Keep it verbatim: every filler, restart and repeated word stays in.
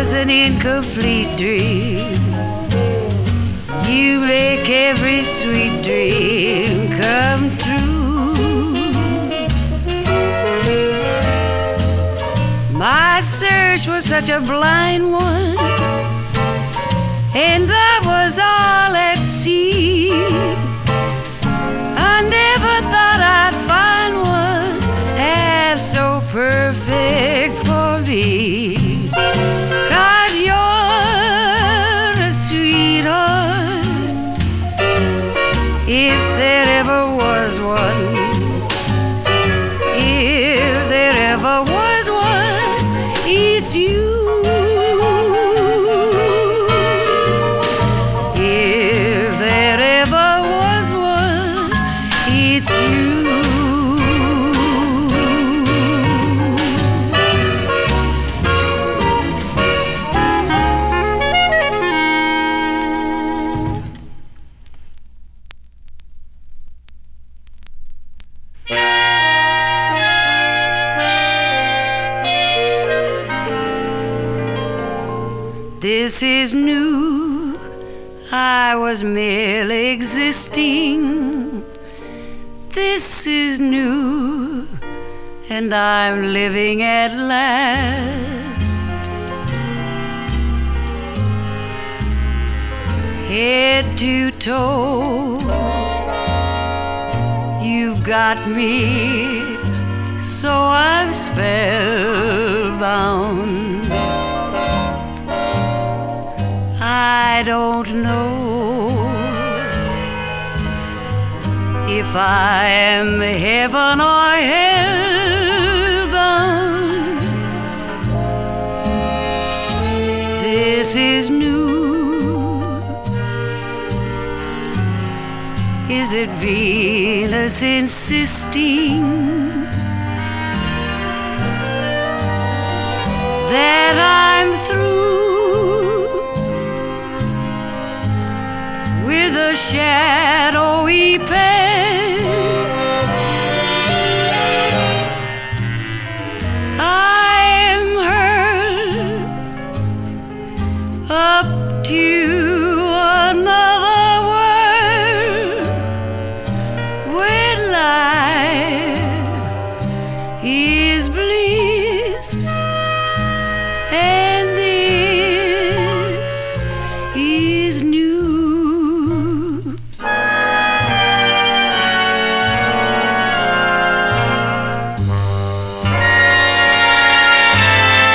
was an incomplete dream. You make every sweet dream come true. My search was such a blind one, and that was all at sea. I never thought I'd find one half so perfect for me. 'Cause you're a sweetheart, if there ever was one. If there ever was one, it's you. If there ever was one, it's you. This is new, I was merely existing. This is new, and I'm living at last. Head to toe, you've got me, so I'm spellbound. I don't know if I am heaven or hell bound. This is new. Is it Venus insisting that I'm through with a shadowy past? I am hurled up to another world where life is bleak.